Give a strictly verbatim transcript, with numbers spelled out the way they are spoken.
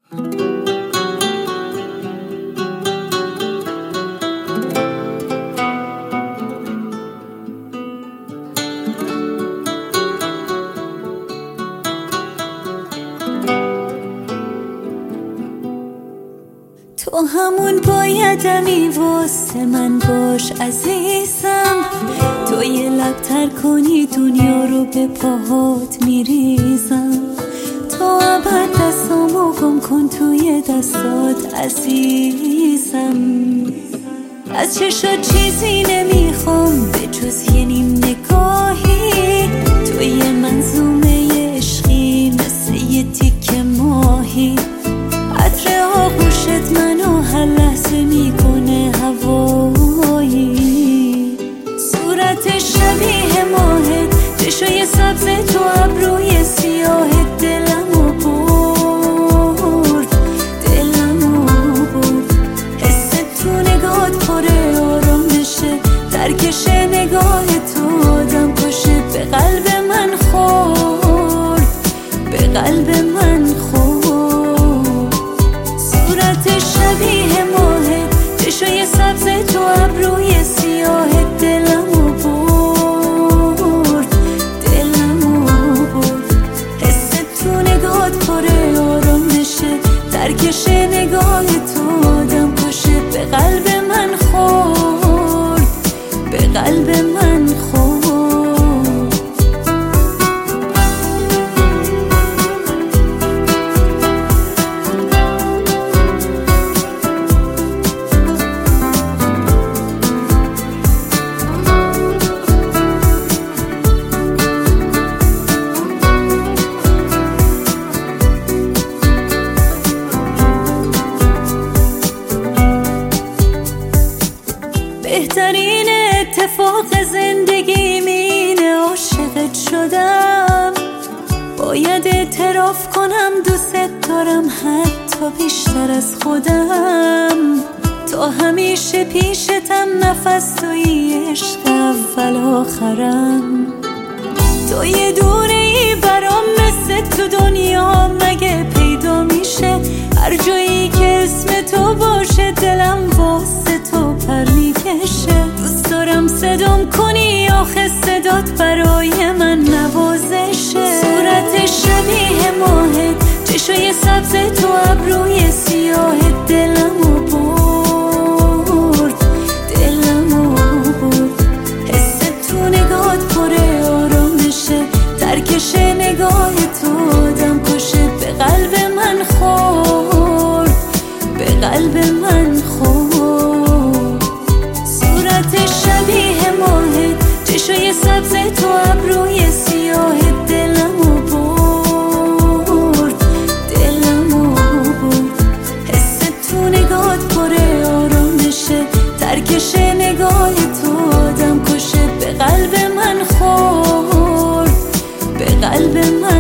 تو همون بایدمی واسه من باش عزیزم، تو یه لب تر کنی دنیا رو به پاهات میریزم. تو ابد دستامو گم کن توی دستات عزیزم. از چشات چیزی نمیخوام به جز یه نیم نگاهی، تو یه منظومه عشقی مثل یه تیکه ماهی. عطر آغوشت منو هر لحظه میکنه هوایی. صورت شبیه ماهت، چشای سبز تو ابروی سیاهت دلمو برد، دلمو برد. حست تو نگاهت پره آرامشه، درکش نگاه تو آدم کشه. به قلب من خورد، به قلب من خورد. شبیه ماهت، چشای سبز تو ابروی سیاهت دلمو برد، دلمو برد. حست تو نگاهت پره آرامشه، درکش نگاه تو آدم کشه. به قلب من خورد، به قلب من خورد. بهترین اتفاق زندگی اینه عاشقت شدم. باید اعتراف کنم دوست دارم حتی بیشتر از خودم. تا همیشه پیشتم، نفس توی عشق اول آخرم. تو یه دوره ای برام مثل تو دنیا مگه پیدا میشه؟ هر جایی که اسم تو باشه دلم واسه تو پر میکشه. دوست دارم صدام کنی، آخه صدات برای من نوازشه. صورت شبیه ماهت، چشای سبز تو ابروی سیاهت دلمو برد، دلمو برد. حس تو نگاهت پره آرامشه، درکش نگاه تو آدم کشه. به قلب من خورد، به قلب من خورد. صورت شبیه ماهت، چشای سبز تو ابروی سیاهت دلمو برد، دلمو برد. حس تو نگاهت پره آرامشه، درکش نگاه تو آدم کشه. به قلب من خورد، به قلب من